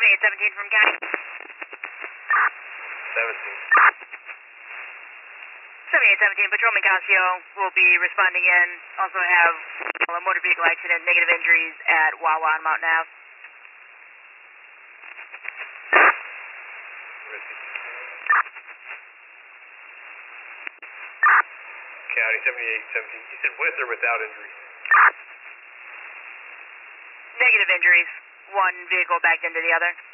7817 from County. 7817, Patrolman Casio will be responding in. Also have a motor vehicle accident, negative injuries at Wawa on Mountain Ave. County 7817. You said with or without injuries? Negative injuries. One vehicle backed into the other.